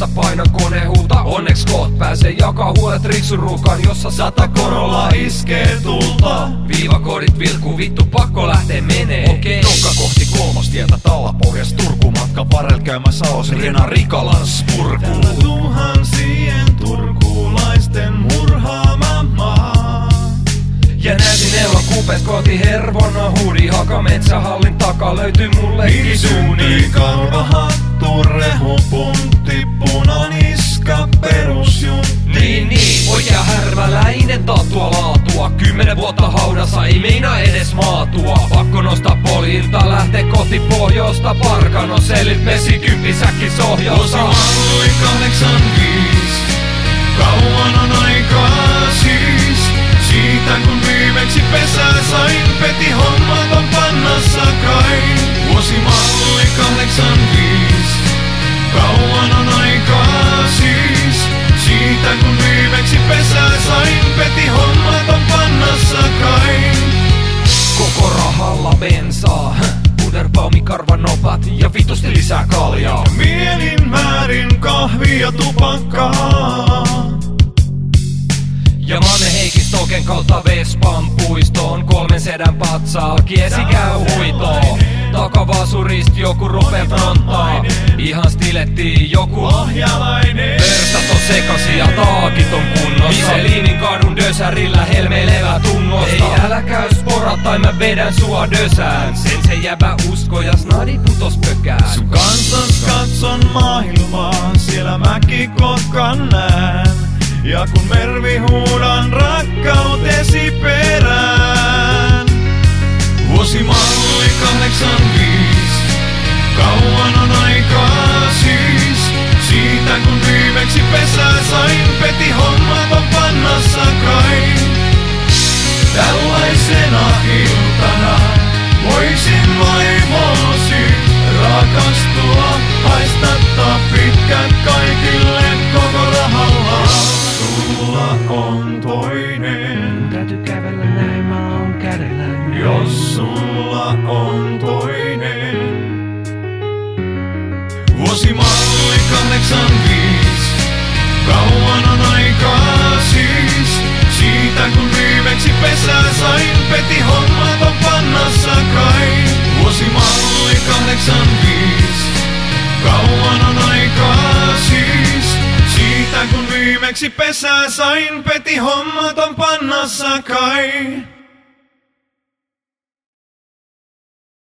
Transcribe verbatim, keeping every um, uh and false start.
jossa painan konehuuta. Onneks koot pääsee jakaa huolet riksuruukaan, jossa sata korolla iskee tulta. Viivakoodit vilkuu, vittu pakko lähtee menee. Okei, okay. Nokka kohti kolmostietä Tallapohjas Turku-matka Varel käymässä Saos Riena Rikalan spurkuun. Täällä tuhansien turkulaisten murhaama maa. Ja näytin Euron kupes koti Hervona huudi. Haka metsähallin takaa löytyy mullekin suuni. Kalvahattu, rehupuntti, punaniska, perusjuntti. Niin niin, oikea härväläinen taattua laatua. Kymmenen vuotta haudassa ei meina edes maatua. Pakko nostaa poljilta, lähtee kohti pohjoista. Parkano selit mesi kymppisäkki sohjossa. Vuosimalli kahdeksankymmentäviisi, kauan on aikaa siis. Siitä kun viimeksi pesää sain, peti hommat on pannassa kai. Vuosimalli kahdeksankymmentäviisi, kauan on aikaa siis. Siitä kun viimeksi pesää sain, peti hommat on pannassa kai. Koko rahalla bensaa, Puderbaumi karvanopat ja vitusti lisää kaljaa. Mielin määrin kahvia tupakkaa. Ja Manne Heikki Stoken kautta Vespan puistoon. Kolmen sedän patsaa, kiesi käy huitoon. Takavasurist joku rupee fronttaa. Ihan stilettiin joku Lahjalainen. verstat on sekasi ja taakit on kunnossa. Miseliinin kadun dösärillä helmeilevä tunnosta. Ei älä käy spora tai mä vedän sua dösään. Sen se jäbä usko ja snadi putos pökään. Sun kanssas katson maailmaa, siellä mäki kotkan näen. Ja kun mervi huudan rakkautesi perään. Vuosimalli kahdeksankymmentäviisi, kauan on aikaa siis. Siitä kun viimeksi pesää sain, peti hommat on pannassa kai. Tällaisena iltana voisin vaimosi rakastua. Haistattaa pitkät kaikille koko rahalla. Sulla on toinen. Täytyy kävellä näin, mä oon kädellä. Jos sulla on toinen. Vuosimalli kahdeksankymmentäviisi, kauan on aikaa siis. Siitä kun viimeksi pesää sain, peti hommat on pannassa kai. Vuosimalli kahdeksankymmentäviisi, kauan on aikaa siis. Siitä kun viimeksi pesää sain, peti hommat on pannassa kai.